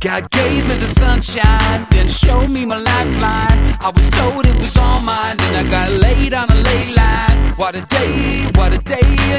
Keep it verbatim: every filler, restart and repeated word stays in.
God gave me the sunshine, then showed me my lifeline. I was told it was all mine, then I got laid on a ley line. What a day, what a day,